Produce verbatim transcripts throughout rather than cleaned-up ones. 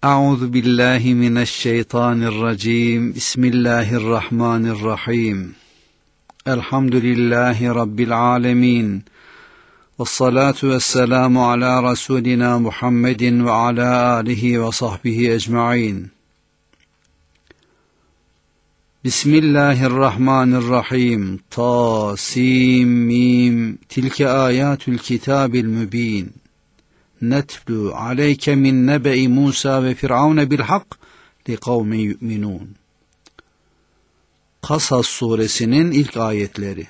Euzu billahi mineşşeytanirracim. Bismillahirrahmanirrahim. Elhamdülillahi rabbil alamin. Vessalatu vesselamu ala rasulina Muhammedin ve ala alihi ve sahbihi ecmaîn. Bismillahirrahmanirrahim. Ta sin mim. Tilke ayatul kitabil mübin. Netlu aleyke min nebe'i Musa ve Firavun bil hak li kavmin yu'minun. Kasas suresinin ilk ayetleri.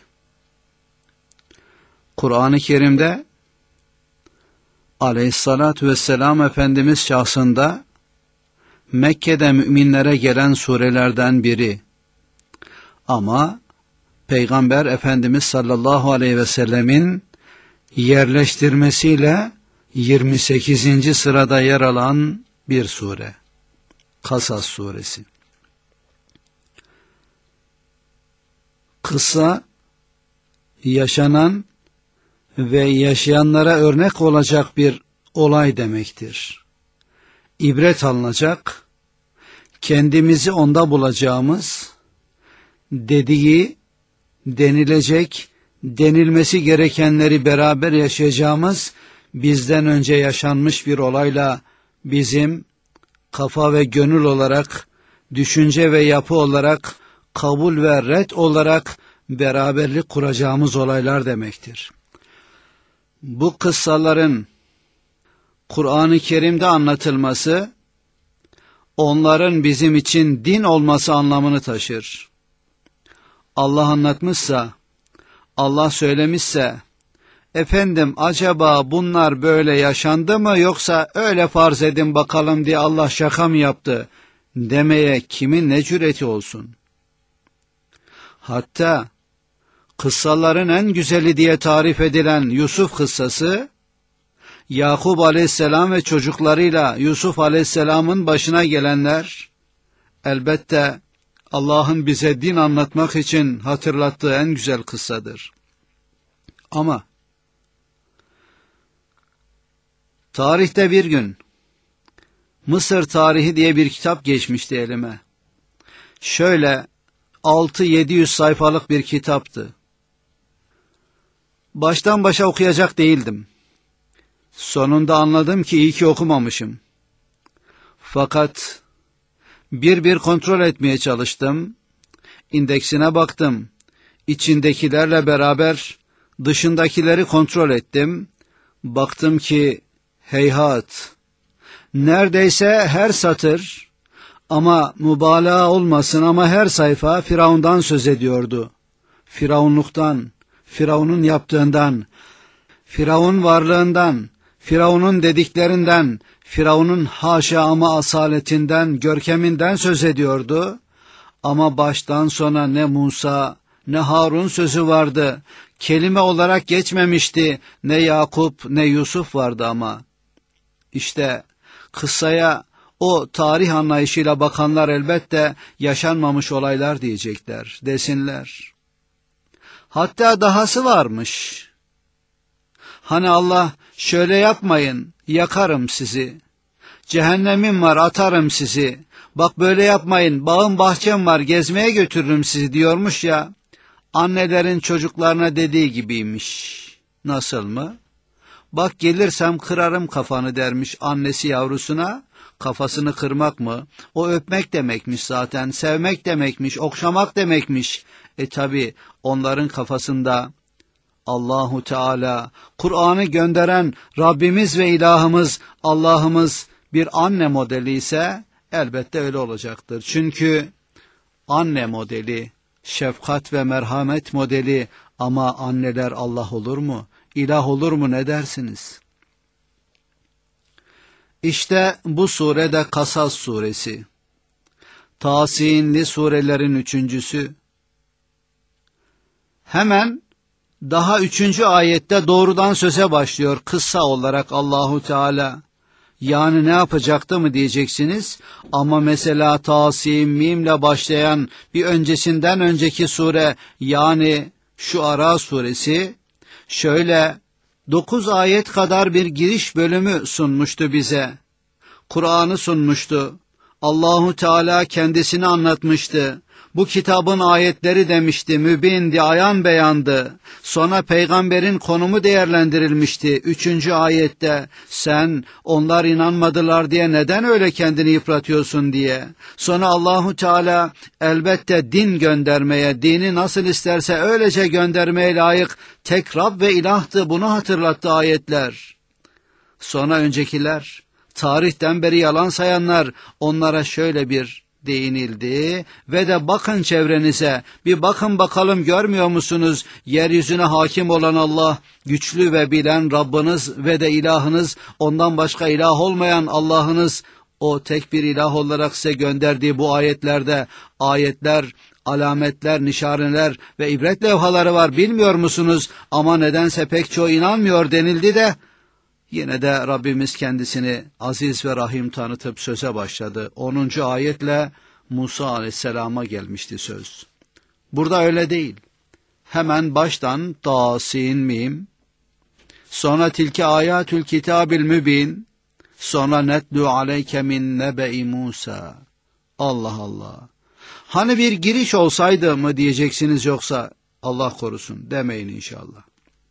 Kur'an-ı Kerim'de Aleyhissalatu vesselam Efendimiz şahsında Mekke'de müminlere gelen surelerden biri. Ama Peygamber Efendimiz sallallahu aleyhi ve sellemin yerleştirmesiyle yirmi sekizinci sırada yer alan bir sure. Kasas suresi. Kısa, yaşanan ve yaşayanlara örnek olacak bir olay demektir. İbret alınacak, kendimizi onda bulacağımız, dediği, denilecek, denilmesi gerekenleri beraber yaşayacağımız, bizden önce yaşanmış bir olayla bizim kafa ve gönül olarak, düşünce ve yapı olarak, kabul ve red olarak beraberlik kuracağımız olaylar demektir. Bu kıssaların Kur'an-ı Kerim'de anlatılması, onların bizim için din olması anlamını taşır. Allah anlatmışsa, Allah söylemişse, efendim acaba bunlar böyle yaşandı mı yoksa öyle farz edin bakalım diye Allah şaka mı yaptı demeye kimin ne cüreti olsun? Hatta kıssaların en güzeli diye tarif edilen Yusuf kıssası, Yakup aleyhisselam ve çocuklarıyla Yusuf aleyhisselamın başına gelenler, elbette Allah'ın bize din anlatmak için hatırlattığı en güzel kıssadır. Ama tarihte bir gün Mısır Tarihi diye bir kitap geçmişti elime. Şöyle altı yedi yüz sayfalık bir kitaptı. Baştan başa okuyacak değildim. Sonunda anladım ki iyi ki okumamışım. Fakat bir bir kontrol etmeye çalıştım. İndeksine baktım. İçindekilerle beraber dışındakileri kontrol ettim. Baktım ki heyhat, neredeyse her satır, ama mübalağa olmasın ama her sayfa Firavun'dan söz ediyordu. Firavunluktan, Firavun'un yaptığından, Firavun varlığından, Firavun'un dediklerinden, Firavun'un haşa ama asaletinden, görkeminden söz ediyordu. Ama baştan sona ne Musa ne Harun sözü vardı. Kelime olarak geçmemişti. Ne Yakup ne Yusuf vardı ama. İşte kıssaya o tarih anlayışıyla bakanlar elbette yaşanmamış olaylar diyecekler, desinler. Hatta dahası varmış. Hani Allah şöyle yapmayın, yakarım sizi. Cehennemim var, atarım sizi. Bak böyle yapmayın, bağım bahçem var, gezmeye götürürüm sizi diyormuş ya. Annelerin çocuklarına dediği gibiymiş. Nasıl mı? Bak gelirsem kırarım kafanı dermiş annesi yavrusuna. Kafasını kırmak mı? O öpmek demekmiş zaten, sevmek demekmiş, okşamak demekmiş. E tabi onların kafasında Allahu Teala, Kur'an'ı gönderen Rabbimiz ve ilahımız, Allah'ımız bir anne modeli ise elbette öyle olacaktır. Çünkü anne modeli, şefkat ve merhamet modeli, ama anneler Allah olur mu? İlah olur mu, ne dersiniz? İşte bu surede Kasas suresi. Tasinli surelerin üçüncüsü. Hemen daha üçüncü ayette doğrudan söze başlıyor kıssa olarak Allahu Teala. Yani ne yapacaktı mı diyeceksiniz? Ama mesela Tasim mimle başlayan bir öncesinden önceki sure, yani Şuara suresi, şöyle dokuz ayet kadar bir giriş bölümü sunmuştu bize. Kur'an'ı sunmuştu. Allahu Teala kendisini anlatmıştı. Bu kitabın ayetleri demişti, mübindi, ayan beyandı. Sonra peygamberin konumu değerlendirilmişti. Üçüncü ayette sen onlar inanmadılar diye neden öyle kendini yıpratıyorsun diye. Sonra Allahu Teala elbette din göndermeye, dini nasıl isterse öylece göndermeye layık tek Rab ve ilahtı, bunu hatırlattı ayetler. Sonra öncekiler, tarihten beri yalan sayanlar, onlara şöyle bir değinildi ve de bakın çevrenize, bir bakın bakalım, görmüyor musunuz? Yeryüzüne hakim olan Allah, güçlü ve bilen Rabbiniz ve de ilahınız, ondan başka ilah olmayan Allah'ınız, o tek bir ilah olarak size gönderdiği bu ayetlerde, ayetler, alametler, nişaneler ve ibret levhaları var, bilmiyor musunuz? Ama nedense pek çoğu inanmıyor denildi de, yine de Rabbimiz kendisini aziz ve rahim tanıtıp söze başladı. onuncu ayetle Musa aleyhisselama gelmişti söz. Burada öyle değil. Hemen baştan Tasin mim, sonra tilke ayatül kitabil mübin, sonra netlu aleyke min nebe'i Musa. Allah Allah. Hani bir giriş olsaydı mı diyeceksiniz, yoksa Allah korusun demeyin inşallah.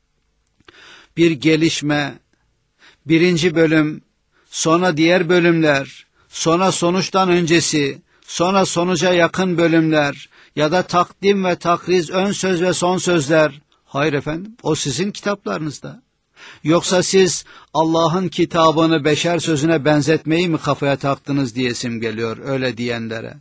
Bir gelişme, birinci bölüm, sonra diğer bölümler, sonra sonuçtan öncesi, sonra sonuca yakın bölümler ya da takdim ve takriz, ön söz ve son sözler. Hayır efendim, o sizin kitaplarınızda. Yoksa siz Allah'ın kitabını beşer sözüne benzetmeyi mi kafaya taktınız diyesim geliyor öyle diyenlere.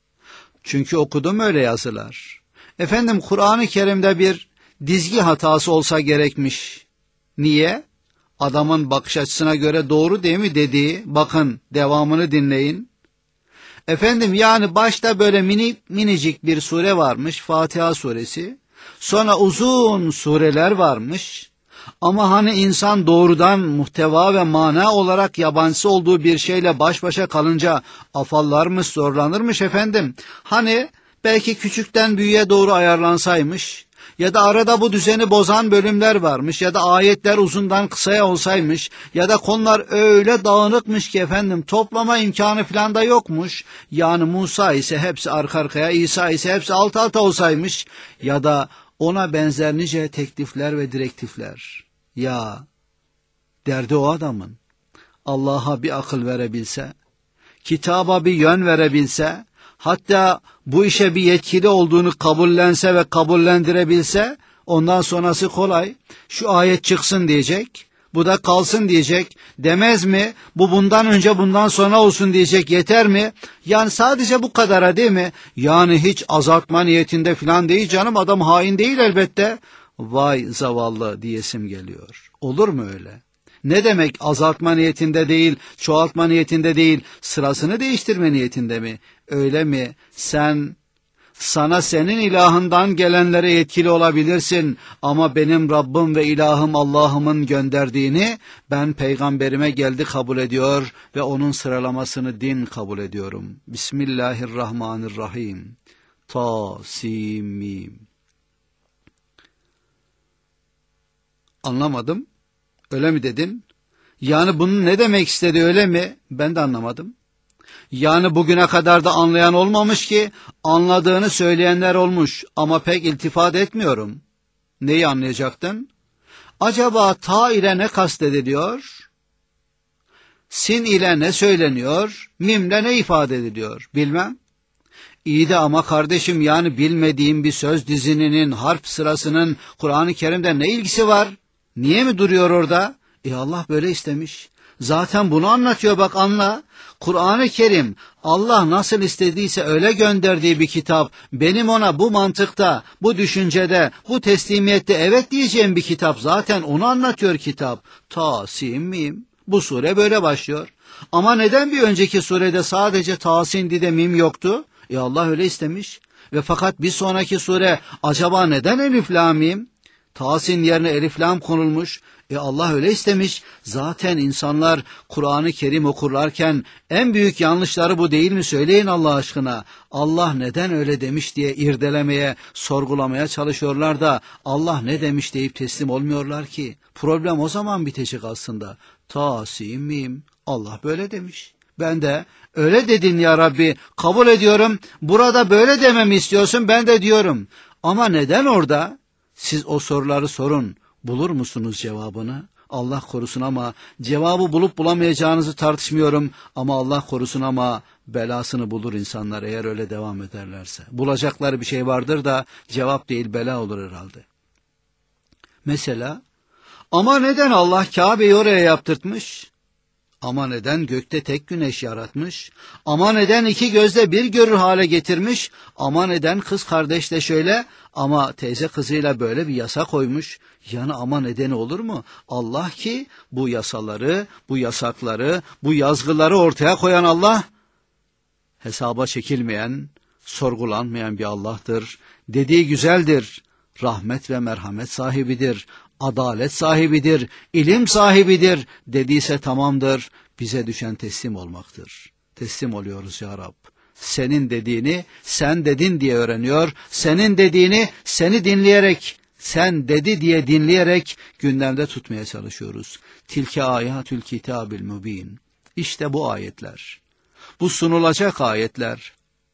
Çünkü okudum öyle yazılar. Efendim, Kur'an-ı Kerim'de bir dizgi hatası olsa gerekmiş. Niye? Adamın bakış açısına göre doğru değil mi dediği, bakın devamını dinleyin. Efendim, yani başta böyle mini, minicik bir sure varmış, Fatiha suresi. Sonra uzun sureler varmış. Ama hani insan doğrudan muhteva ve mana olarak yabancısı olduğu bir şeyle baş başa kalınca afallarmış, zorlanırmış efendim. Hani belki küçükten büyüğe doğru ayarlansaymış, ya da arada bu düzeni bozan bölümler varmış, ya da ayetler uzundan kısaya olsaymış, ya da konular öyle dağınıkmış ki efendim toplama imkanı falan da yokmuş. Yani Musa ise hepsi arka arkaya, İsa ise hepsi alt alta olsaymış, ya da ona benzer nice teklifler ve direktifler. Ya derdi o adamın, Allah'a bir akıl verebilse, kitaba bir yön verebilse, hatta bu işe bir yetkili olduğunu kabullense ve kabullendirebilse, ondan sonrası kolay. Şu ayet çıksın diyecek, bu da kalsın diyecek, demez mi? Bu bundan önce bundan sonra olsun diyecek, yeter mi? Yani sadece bu kadara değil mi? Yani hiç azaltma niyetinde falan değil canım, adam hain değil elbette. Vay zavallı diyesim geliyor. Olur mu öyle? Ne demek azaltma niyetinde değil, çoğaltma niyetinde değil, sırasını değiştirme niyetinde mi? Öyle mi? Sen, sana senin ilahından gelenlere yetkili olabilirsin ama benim Rabbim ve ilahım Allah'ımın gönderdiğini ben peygamberime geldi kabul ediyor ve onun sıralamasını din kabul ediyorum. Bismillahirrahmanirrahim. Ta-sim-mim. Anlamadım. Öyle mi dedin? Yani bunun ne demek istedi, öyle mi? Ben de anlamadım. Yani bugüne kadar da anlayan olmamış ki, anladığını söyleyenler olmuş ama pek iltifat etmiyorum. Neyi anlayacaktın? Acaba ta ile ne kastediliyor? Sin ile ne söyleniyor? Mimle ne ifade ediliyor? Bilmem. İyi de ama kardeşim, yani bilmediğim bir söz dizininin, harf sırasının Kur'an-ı Kerim'de ne ilgisi var? Niye mi duruyor orada? E Allah böyle istemiş. Zaten bunu anlatıyor, bak anla. Kur'an-ı Kerim Allah nasıl istediyse öyle gönderdiği bir kitap. Benim ona bu mantıkta, bu düşüncede, bu teslimiyette evet diyeceğim bir kitap. Zaten onu anlatıyor kitap. Ta-sim-mim. Bu sure böyle başlıyor. Ama neden bir önceki surede sadece ta-sin de mim yoktu? E Allah öyle istemiş. Ve fakat bir sonraki sure acaba neden elif lam mim? Ta-sin yerine elif lam konulmuş. E Allah öyle istemiş. Zaten insanlar Kur'an-ı Kerim okurlarken en büyük yanlışları bu değil mi? Söyleyin Allah aşkına. Allah neden öyle demiş diye irdelemeye, sorgulamaya çalışıyorlar da Allah ne demiş deyip teslim olmuyorlar ki. Problem o zaman bitecek aslında. Ta-sim-mim. Allah böyle demiş. Ben de öyle dedin ya Rabbi, kabul ediyorum, burada böyle dememi istiyorsun, ben de diyorum. Ama neden orada? Siz o soruları sorun, bulur musunuz cevabını? Allah korusun, ama cevabı bulup bulamayacağınızı tartışmıyorum, ama Allah korusun, ama belasını bulur insanlar eğer öyle devam ederlerse. Bulacakları bir şey vardır da cevap değil bela olur herhalde. Mesela, ama neden Allah Kabe'yi oraya yaptırtmış? Ama neden gökte tek güneş yaratmış? Ama neden iki gözle bir görür hale getirmiş? Ama neden kız kardeşle şöyle, ama teyze kızıyla böyle bir yasa koymuş? Yani ama nedeni olur mu? Allah ki bu yasaları, bu yasakları, bu yazgıları ortaya koyan Allah, hesaba çekilmeyen, sorgulanmayan bir Allah'tır. Dediği güzeldir, rahmet ve merhamet sahibidir, adalet sahibidir, ilim sahibidir, dediyse tamamdır. Bize düşen teslim olmaktır. Teslim oluyoruz ya Rab. Senin dediğini sen dedin diye öğreniyor, senin dediğini seni dinleyerek, sen dedi diye dinleyerek gündemde tutmaya çalışıyoruz. Tilke ayatül kitabil mübin. İşte bu ayetler, bu sunulacak ayetler,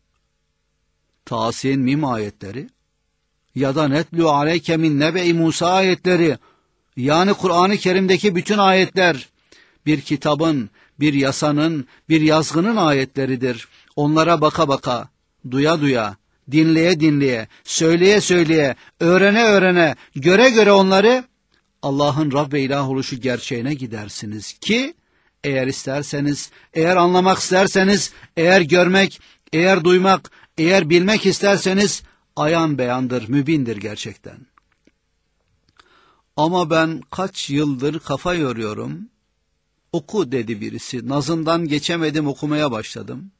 Tasin Mim ayetleri ya da Netlu aleyke min nebe-i Musa ayetleri, yani Kur'an-ı Kerim'deki bütün ayetler bir kitabın, bir yasanın, bir yazgının ayetleridir. Onlara baka baka, duya duya, dinleye dinleye, söyleye söyleye, öğrene öğrene, göre göre onları Allah'ın Rab ve ilah oluşu gerçeğine gidersiniz ki, eğer isterseniz, eğer anlamak isterseniz, eğer görmek, eğer duymak, eğer bilmek isterseniz, ayan beyandır, mübindir gerçekten. Ama ben kaç yıldır kafa yoruyorum. Oku dedi birisi. Nazından geçemedim, okumaya başladım.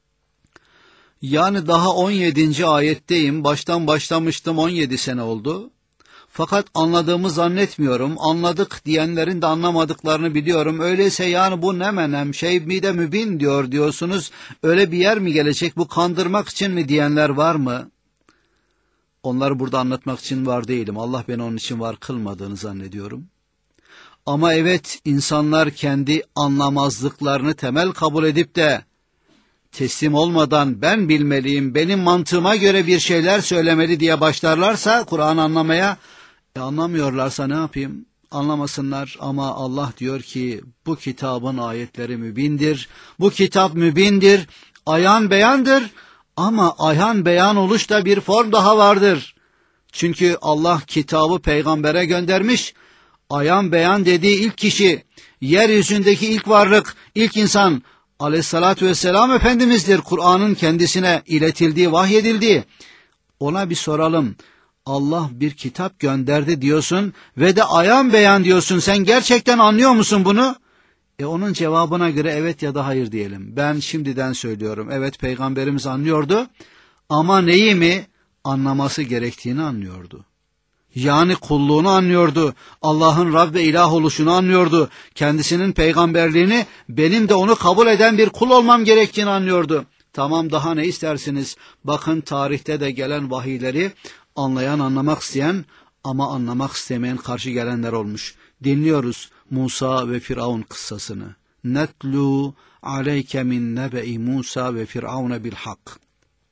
Yani daha on yedinci ayetteyim. Baştan başlamıştım, on yedi sene oldu. Fakat anladığımı zannetmiyorum. Anladık diyenlerin de anlamadıklarını biliyorum. Öyleyse yani bu ne menem şey mi de mübin diyor diyorsunuz. Öyle bir yer mi gelecek, bu kandırmak için mi diyenler var mı? Onları burada anlatmak için var değilim. Allah beni onun için var kılmadığını zannediyorum. Ama evet, insanlar kendi anlamazlıklarını temel kabul edip de teslim olmadan ben bilmeliyim, benim mantığıma göre bir şeyler söylemeli diye başlarlarsa Kur'an'ı anlamaya, e anlamıyorlarsa ne yapayım? Anlamasınlar, ama Allah diyor ki bu kitabın ayetleri mübindir, bu kitap mübindir, ayan beyandır, ama ayan beyan oluşta bir form daha vardır. Çünkü Allah kitabı peygambere göndermiş, ayan beyan dediği ilk kişi, yeryüzündeki ilk varlık, ilk insan Aleyhissalatü vesselam Efendimiz'dir. Kur'an'ın kendisine iletildiği, vahyedildiği. Ona bir soralım. Allah bir kitap gönderdi diyorsun ve de ayan beyan diyorsun. Sen gerçekten anlıyor musun bunu? E onun cevabına göre evet ya da hayır diyelim. Ben şimdiden söylüyorum. Evet, Peygamberimiz anlıyordu. Ama neyi mi? Anlaması gerektiğini anlıyordu. Yani kulluğunu anlıyordu. Allah'ın Rab ve ilah oluşunu anlıyordu. Kendisinin peygamberliğini, benim de onu kabul eden bir kul olmam gerektiğini anlıyordu. Tamam, daha ne istersiniz? Bakın tarihte de gelen vahiyleri anlayan, anlamak isteyen ama anlamak istemeyen karşı gelenler olmuş. Dinliyoruz Musa ve Firavun kıssasını. Netlu aleyke min nebe'i Musa ve Firavun bil hak.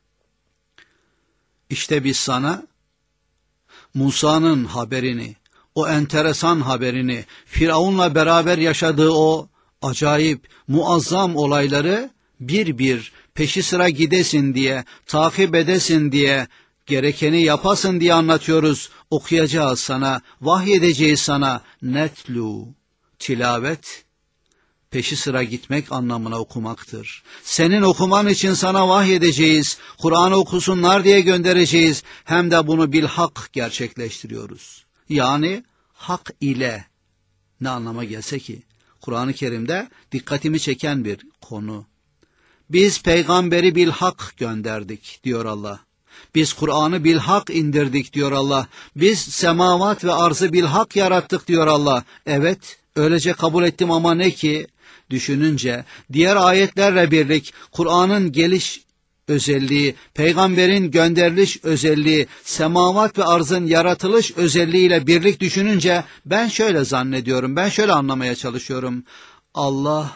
İşte biz sana Musa'nın haberini, o enteresan haberini, Firavun'la beraber yaşadığı o acayip, muazzam olayları bir bir peşi sıra gidesin diye, takip edesin diye, gerekeni yapasın diye anlatıyoruz. Okuyacağız sana, vahyedeceğiz sana. Netlu, tilavet, peşi sıra gitmek anlamına okumaktır. Senin okuman için sana vahyedeceğiz, Kur'an'ı okusunlar diye göndereceğiz. Hem de bunu bilhak gerçekleştiriyoruz. Yani hak ile, ne anlama gelse ki, Kur'an-ı Kerim'de dikkatimi çeken bir konu. Biz peygamberi bilhak gönderdik diyor Allah. Biz Kur'an'ı bilhak indirdik diyor Allah. Biz semavat ve arzı bilhak yarattık diyor Allah. Evet, öylece kabul ettim, ama ne ki? Düşününce diğer ayetlerle birlik Kur'an'ın geliş özelliği, peygamberin gönderiliş özelliği, semavat ve arzın yaratılış özelliğiyle birlik düşününce ben şöyle zannediyorum, ben şöyle anlamaya çalışıyorum. Allah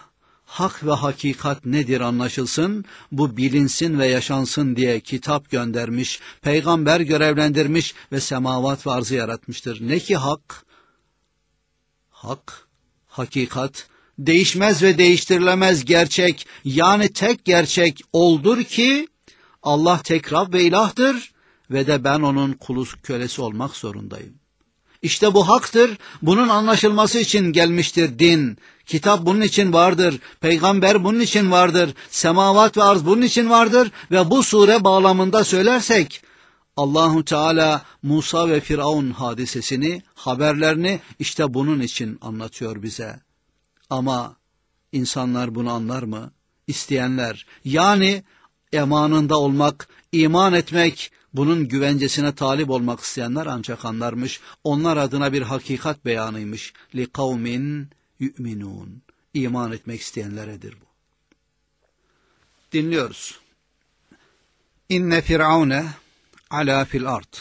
hak ve hakikat nedir anlaşılsın, bu bilinsin ve yaşansın diye kitap göndermiş, peygamber görevlendirmiş ve semavat ve arzı yaratmıştır. Ne ki hak? Hak, hakikat, değişmez ve değiştirilemez gerçek, yani tek gerçek oldur ki Allah tek Rab ve ilahtır ve de ben onun kulu kölesi olmak zorundayım. İşte bu haktır, bunun anlaşılması için gelmiştir din. Kitap bunun için vardır, peygamber bunun için vardır, semavat ve arz bunun için vardır ve bu sure bağlamında söylersek, Allahu Teala Musa ve Firavun hadisesini, haberlerini işte bunun için anlatıyor bize. Ama insanlar bunu anlar mı? İsteyenler, yani emanında olmak, iman etmek, bunun güvencesine talip olmak isteyenler ancak anlarmış. Onlar adına bir hakikat beyanıymış. لِقَوْمٍ يُؤْمِنُونَ. İman etmek isteyenleredir bu. Dinliyoruz. İnne firavune ala fil ard.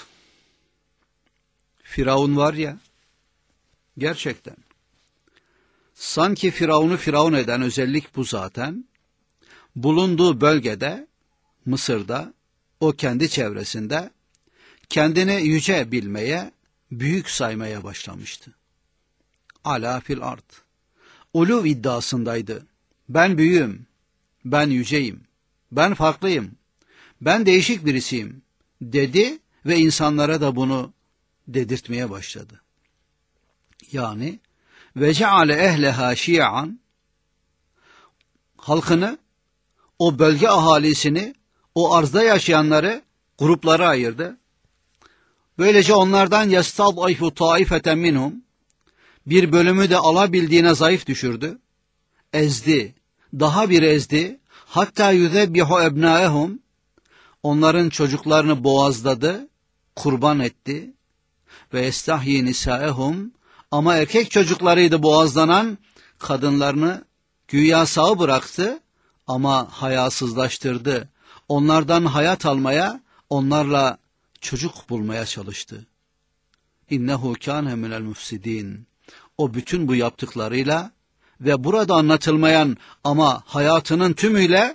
Firavun var ya, gerçekten. Sanki Firavun'u Firavun eden özellik bu zaten. Bulunduğu bölgede, Mısır'da, o kendi çevresinde kendini yüce bilmeye, büyük saymaya başlamıştı. Ala fil ard. Uluv iddiasındaydı. Ben büyüğüm, ben yüceyim, ben farklıyım, ben değişik birisiyim dedi ve insanlara da bunu dedirtmeye başladı. Yani ve ceale ehleha şi'an, halkını, o bölge ahalisini, o arzda yaşayanları gruplara ayırdı. Böylece onlardan yestad'ifu taifeten minhum, bir bölümü de alabildiğine zayıf düşürdü. Ezdi, daha bir ezdi. Hatta yuzebbihu ebnaehum, onların çocuklarını boğazladı, kurban etti. Ve estahyi nisaehum, ama erkek çocuklarıydı boğazlanan, kadınlarını güya sağ bıraktı ama hayasızlaştırdı. Onlardan hayat almaya, onlarla çocuk bulmaya çalıştı. İnnehu kâne minel müfsidîn. O bütün bu yaptıklarıyla ve burada anlatılmayan ama hayatının tümüyle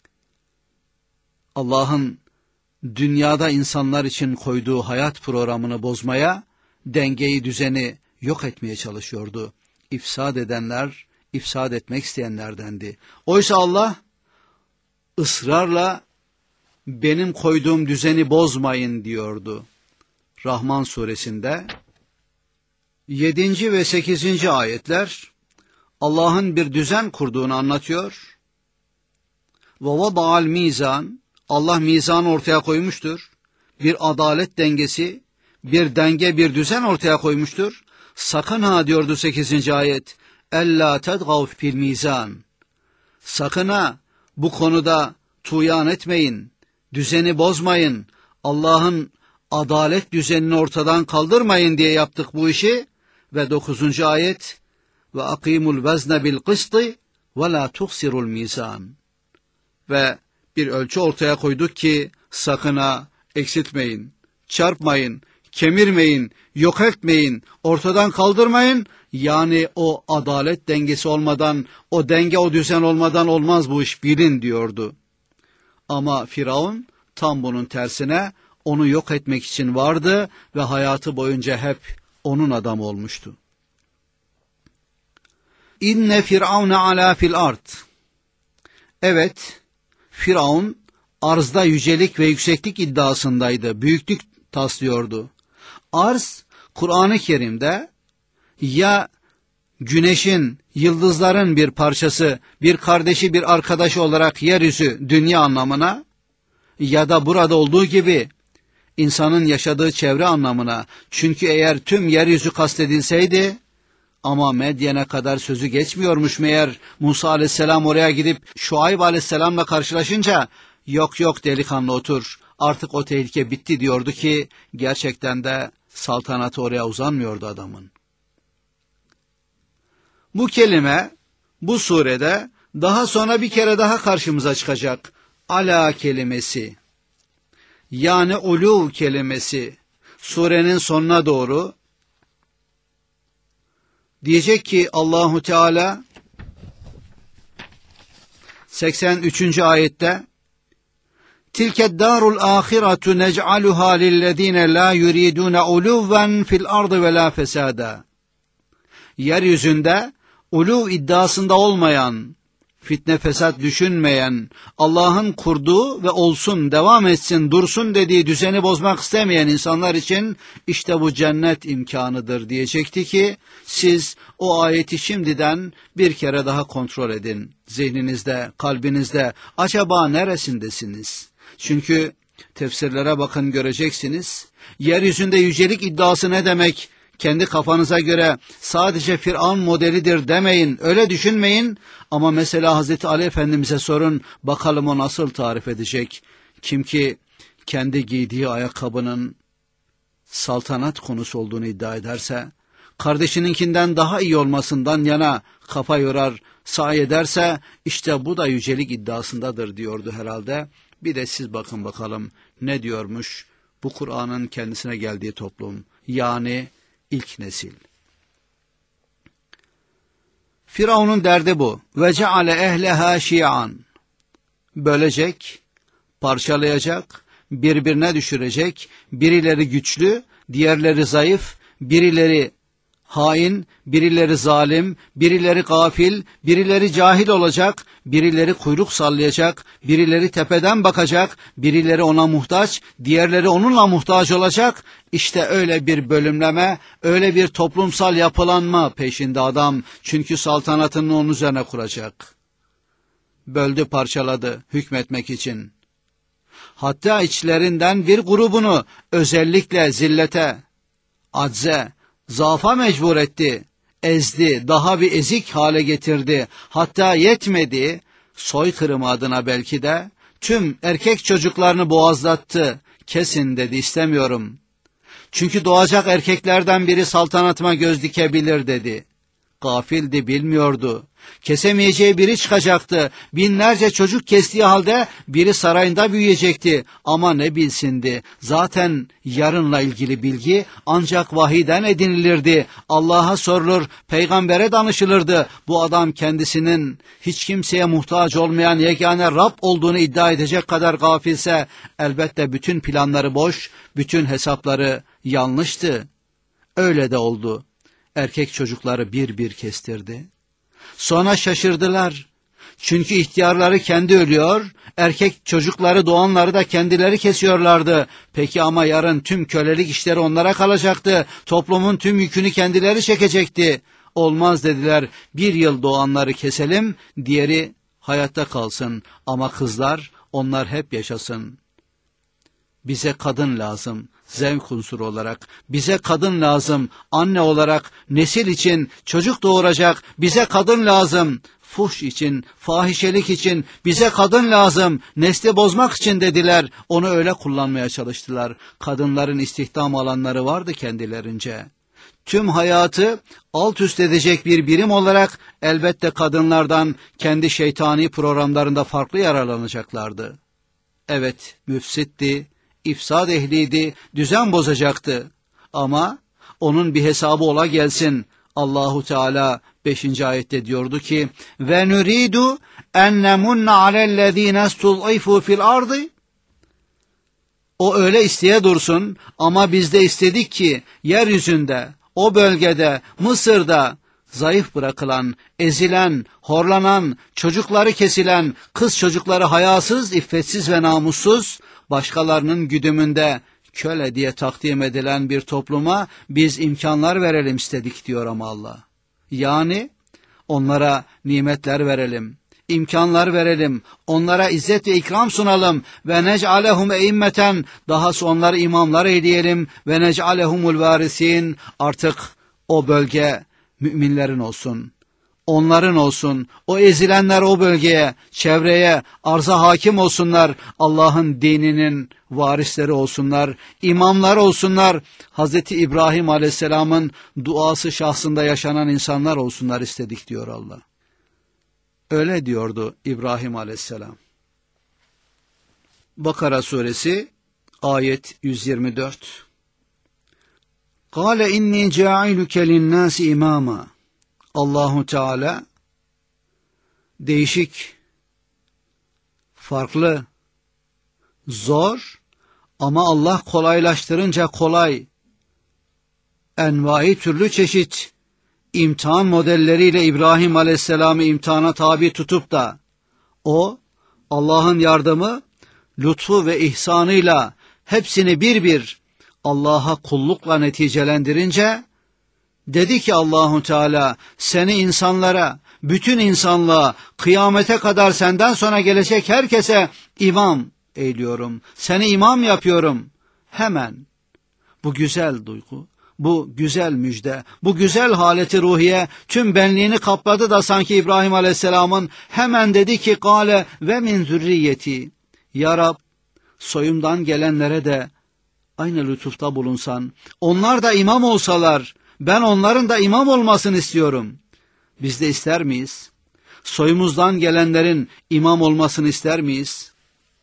Allah'ın dünyada insanlar için koyduğu hayat programını bozmaya, dengeyi, düzeni yok etmeye çalışıyordu. İfsad edenler, ifsad etmek isteyenlerdendi. Oysa Allah ısrarla benim koyduğum düzeni bozmayın diyordu. Rahman suresinde yedinci ve sekizinci ayetler Allah'ın bir düzen kurduğunu anlatıyor. Ve vada'al mizan, Allah mizanı ortaya koymuştur. Bir adalet dengesi, bir denge, bir düzen ortaya koymuştur. Sakın ha diyordu sekizinci ayet. Ella tedgav fil mizan. Sakın ha bu konuda tuğyan etmeyin, düzeni bozmayın, Allah'ın adalet düzenini ortadan kaldırmayın diye yaptık bu işi. Ve dokuzuncu ayet ve akimul vezne bil kıstı ve la tuksirul mizan. Ve bir ölçü ortaya koyduk ki sakın ha eksiltmeyin, çarpmayın, kemirmeyin, yok etmeyin, ortadan kaldırmayın. Yani o adalet dengesi olmadan, o denge, o düzen olmadan olmaz bu iş, bilin diyordu. Ama Firavun tam bunun tersine onu yok etmek için vardı ve hayatı boyunca hep onun adamı olmuştu. İnne firavne ala fil ard. Evet, Firavun arzda yücelik ve yükseklik iddiasındaydı, büyüklük taslıyordu. Arz, Kur'an-ı Kerim'de ya güneşin, yıldızların bir parçası, bir kardeşi, bir arkadaşı olarak yeryüzü, dünya anlamına, ya da burada olduğu gibi insanın yaşadığı çevre anlamına. Çünkü eğer tüm yeryüzü kastedilseydi, ama Medyen'e kadar sözü geçmiyormuş meğer, Musa aleyhisselam oraya gidip Şuayb aleyhisselamla karşılaşınca, yok yok delikanlı otur, artık o tehlike bitti diyordu ki, gerçekten de saltanatı oraya uzanmıyordu adamın. Bu kelime bu surede daha sonra bir kere daha karşımıza çıkacak. Ala kelimesi, yani uluv kelimesi surenin sonuna doğru diyecek ki Allahu Teala seksen üçüncü ayette Tilke darul ahiretu nec'aluha lillezine la yuridun uluven fil ardı ve la fesada. Yeryüzünde ulu iddiasında olmayan, fitne fesat düşünmeyen, Allah'ın kurduğu ve olsun, devam etsin, dursun dediği düzeni bozmak istemeyen insanlar için işte bu cennet imkanıdır diyecekti ki siz o ayeti şimdiden bir kere daha kontrol edin. Zihninizde, kalbinizde acaba neresindesiniz? Çünkü tefsirlere bakın göreceksiniz. Yeryüzünde yücelik iddiası ne demek? Kendi kafanıza göre sadece Firavun modelidir demeyin, öyle düşünmeyin. Ama mesela Hazreti Ali Efendimiz'e sorun, bakalım o nasıl tarif edecek? Kim ki kendi giydiği ayakkabının saltanat konusu olduğunu iddia ederse, kardeşininkinden daha iyi olmasından yana kafa yorar, sahi ederse, işte bu da yücelik iddiasındadır diyordu herhalde. Bir de siz bakın bakalım ne diyormuş bu Kur'an'ın kendisine geldiği toplum, yani ilk nesil. Firavun'un derdi bu. Ve ceale ehleha şi'an. Bölecek, parçalayacak, birbirine düşürecek, birileri güçlü, diğerleri zayıf, birileri hain, birileri zalim, birileri gafil, birileri cahil olacak, birileri kuyruk sallayacak, birileri tepeden bakacak, birileri ona muhtaç, diğerleri onunla muhtaç olacak. İşte öyle bir bölümleme, öyle bir toplumsal yapılanma peşinde adam. Çünkü saltanatını onun üzerine kuracak. Böldü, parçaladı hükmetmek için. Hatta içlerinden bir grubunu özellikle zillete, acze, zaafa mecbur etti, ezdi, daha bir ezik hale getirdi. Hatta yetmedi, soykırım adına belki de tüm erkek çocuklarını boğazlattı. Kesin dedi, istemiyorum. Çünkü doğacak erkeklerden biri saltanatıma göz dikebilir dedi. Gafildi, bilmiyordu. Kesemeyeceği biri çıkacaktı. Binlerce çocuk kestiği halde biri sarayında büyüyecekti. Ama ne bilsindi. Zaten yarınla ilgili bilgi ancak vahiyden edinilirdi. Allah'a sorulur, peygambere danışılırdı. Bu adam kendisinin hiç kimseye muhtaç olmayan yegane Rab olduğunu iddia edecek kadar gafilse elbette bütün planları boş, bütün hesapları yanlıştı. Öyle de oldu. Erkek çocukları bir bir kestirdi. Sonra şaşırdılar. Çünkü ihtiyarları kendi ölüyor, erkek çocukları doğanları da kendileri kesiyorlardı. Peki ama yarın tüm kölelik işleri onlara kalacaktı. Toplumun tüm yükünü kendileri çekecekti. Olmaz dediler, bir yıl doğanları keselim, diğeri hayatta kalsın. Ama kızlar, onlar hep yaşasın. Bize kadın lazım. Zevk unsuru olarak, bize kadın lazım, anne olarak, nesil için, çocuk doğuracak, bize kadın lazım, fuhş için, fahişelik için, bize kadın lazım, nesli bozmak için dediler, onu öyle kullanmaya çalıştılar. Kadınların istihdam alanları vardı kendilerince. Tüm hayatı alt üst edecek bir birim olarak elbette kadınlardan kendi şeytani programlarında farklı yararlanacaklardı. Evet, müfsitti, İfsad ehliydi, düzen bozacaktı. Ama onun bir hesabı ola gelsin. Allahu Teala beşinci ayette diyordu ki: "Ve nuridu en nemunna alellezine istud'ifu fil ardı." O öyle isteye dursun ama biz de istedik ki yeryüzünde, o bölgede, Mısır'da zayıf bırakılan, ezilen, horlanan, çocukları kesilen, kız çocukları hayasız, iffetsiz ve namussuz, başkalarının güdümünde köle diye takdim edilen bir topluma biz imkanlar verelim istedik diyor ama Allah. Yani onlara nimetler verelim, imkanlar verelim, onlara izzet ve ikram sunalım ve nec'alehum eimmeten, dahası onları imamlar eyleyelim ve nec'alehumul varisin, artık o bölge müminlerin olsun, onların olsun, o ezilenler o bölgeye, çevreye, arza hakim olsunlar, Allah'ın dininin varisleri olsunlar, imamlar olsunlar, Hazreti İbrahim Aleyhisselam'ın duası şahsında yaşanan insanlar olsunlar istedik diyor Allah. Öyle diyordu İbrahim Aleyhisselam. Bakara suresi ayet yüz yirmi dört. Kâle inni câiluke linnâsi imâmâ. Allahu Teala değişik farklı, zor ama Allah kolaylaştırınca kolay, envai türlü çeşit imtihan modelleriyle İbrahim Aleyhisselam'ı imtihana tabi tutup da o Allah'ın yardımı, lütfu ve ihsanıyla hepsini bir bir Allah'a kullukla neticelendirince dedi ki Allahu Teala, seni insanlara, bütün insanlığa, kıyamete kadar senden sonra gelecek herkese imam eyliyorum. Seni imam yapıyorum. Hemen bu güzel duygu, bu güzel müjde, bu güzel haleti ruhiye tüm benliğini kapladı da sanki İbrahim Aleyhisselam'ın hemen dedi ki kâle ve min zürriyeti. Ya Rab, soyumdan gelenlere de aynı lütufta bulunsan, onlar da imam olsalar, ben onların da imam olmasını istiyorum. Biz de ister miyiz? Soyumuzdan gelenlerin imam olmasını ister miyiz?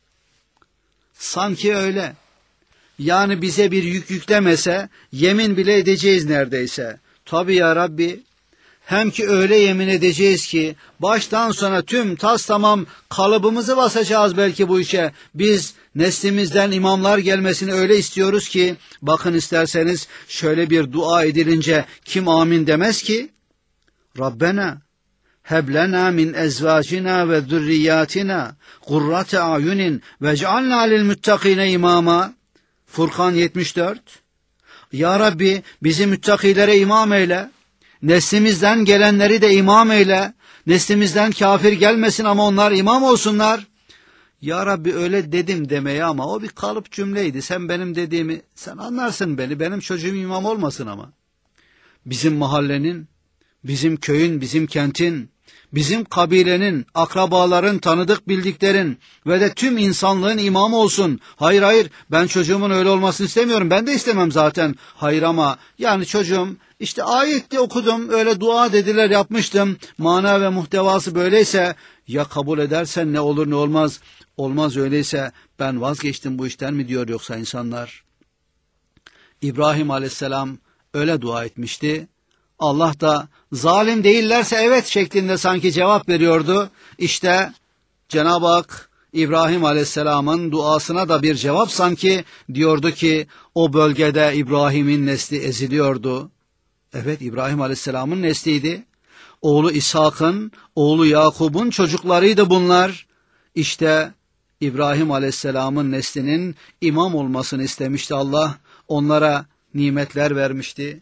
Sanki öyle. Yani bize bir yük yüklemese, yemin bile edeceğiz neredeyse. Tabii ya Rabbi, hem ki öyle yemin edeceğiz ki, baştan sona tüm tas tamam kalıbımızı basacağız belki bu işe. Biz neslimizden imamlar gelmesini öyle istiyoruz ki, bakın isterseniz şöyle bir dua edilince kim amin demez ki? Rabbena heblena min ezvacina ve zürriyatina kurrate ayunin vec'alna lil muttakine imama. Furkan yetmiş dört. Ya Rabbi, bizi müttakilere imam eyle, neslimizden gelenleri de imam eyle, neslimizden kafir gelmesin ama onlar imam olsunlar. Ya Rabbi öyle dedim demeye ama o bir kalıp cümleydi. Sen benim dediğimi, sen anlarsın beni, benim çocuğum imam olmasın ama. Bizim mahallenin, bizim köyün, bizim kentin, bizim kabilenin, akrabaların, tanıdık bildiklerin ve de tüm insanlığın imamı olsun. Hayır hayır, ben çocuğumun öyle olmasını istemiyorum, ben de istemem zaten. Hayır ama yani çocuğum işte ayette okudum, öyle dua dediler yapmıştım, mana ve muhtevası böyleyse ya kabul edersen ne olur ne olmaz, olmaz öyleyse ben vazgeçtim bu işten mi diyor yoksa insanlar? İbrahim Aleyhisselam öyle dua etmişti. Allah da zalim değillerse evet şeklinde sanki cevap veriyordu. İşte Cenab-ı Hak İbrahim Aleyhisselam'ın duasına da bir cevap sanki diyordu ki o bölgede İbrahim'in nesli eziliyordu. Evet, İbrahim Aleyhisselam'ın nesliydi. Oğlu İshak'ın, oğlu Yakub'un çocuklarıydı bunlar. İşte İbrahim Aleyhisselam'ın neslinin imam olmasını istemişti Allah. Onlara nimetler vermişti.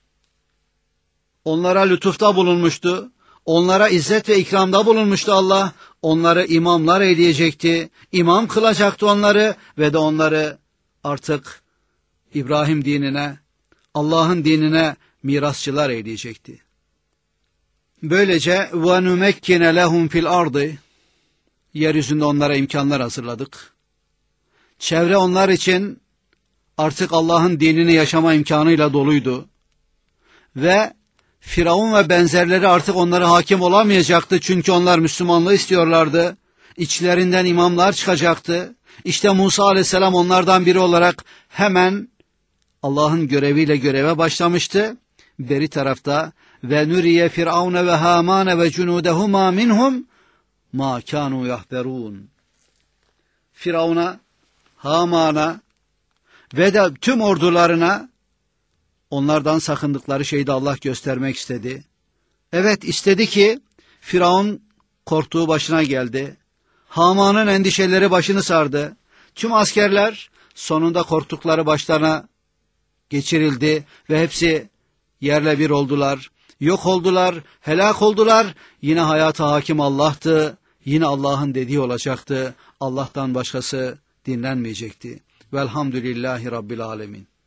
Onlara lütufta bulunmuştu. Onlara izzet ve ikramda bulunmuştu Allah. Onları imamlar eyleyecekti. İmam kılacaktı onları ve de onları artık İbrahim dinine, Allah'ın dinine mirasçılar eyleyecekti. Böylece وَنُمَكِّنَ لَهُمْ فِي الْأَرْضِ yeryüzünde onlara imkanlar hazırladık. Çevre onlar için artık Allah'ın dinini yaşama imkanıyla doluydu. Ve Firavun ve benzerleri artık onlara hakim olamayacaktı çünkü onlar Müslümanlığı istiyorlardı. İçlerinden imamlar çıkacaktı. İşte Musa Aleyhisselam onlardan biri olarak hemen Allah'ın göreviyle göreve başlamıştı. Beri tarafta ve nuriye firavune ve hamane ve cunudehuma minhum ma kanu yahberun. Firavun'a, Haman'a ve de tüm ordularına onlardan sakındıkları şeyi de Allah göstermek istedi. Evet, istedi ki Firavun korktuğu başına geldi. Haman'ın endişeleri başını sardı. Tüm askerler sonunda korktukları başlarına geçirildi ve hepsi yerle bir oldular. Yok oldular, helak oldular. Yine hayata hakim Allah'tı. Yine Allah'ın dediği olacaktı. Allah'tan başkası dinlenmeyecekti. Velhamdülillahi Rabbil Alemin.